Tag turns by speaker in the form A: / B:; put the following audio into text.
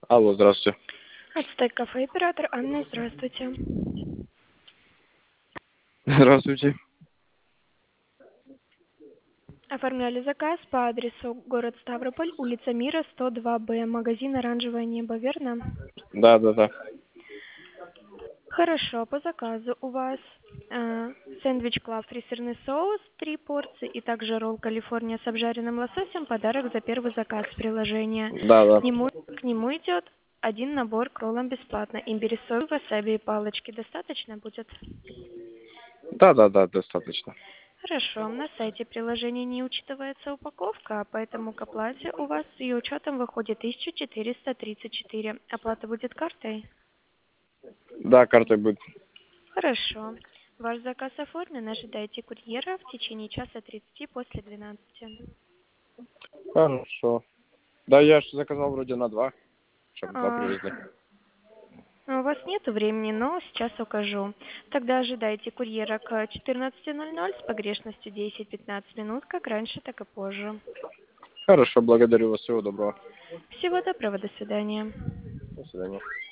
A: Алло, здравствуйте.
B: Ацтек кафе, оператор Анна, здравствуйте.
A: Здравствуйте.
B: Оформляли заказ по адресу город Ставрополь, улица Мира, 102Б, магазин «Оранжевое небо», верно?
A: Да.
B: Хорошо, по заказу у вас сэндвич Клаб, фрисерный соус, 3 порции, и также ролл Калифорния с обжаренным лососем, подарок за первый заказ приложения.
A: Да.
B: К нему идет один набор к роллам бесплатно. Имбирь, соль, васаби и палочки достаточно будет?
A: Да, достаточно.
B: Хорошо, на сайте приложения не учитывается упаковка, поэтому к оплате у вас с ее учетом выходит 1434. Оплата будет картой?
A: Да, картой будет.
B: Хорошо. Ваш заказ оформлен, ожидайте курьера в течение часа 30 после 12.
A: Хорошо. Да, я же заказал вроде на 2, чтобы 2
B: А,
A: привезли.
B: у вас нет времени, но сейчас укажу. Тогда ожидайте курьера к 14:00 с погрешностью 10-15 минут, как раньше, так и позже.
A: Хорошо, благодарю вас. Всего доброго.
B: Всего доброго, до свидания.
A: До свидания.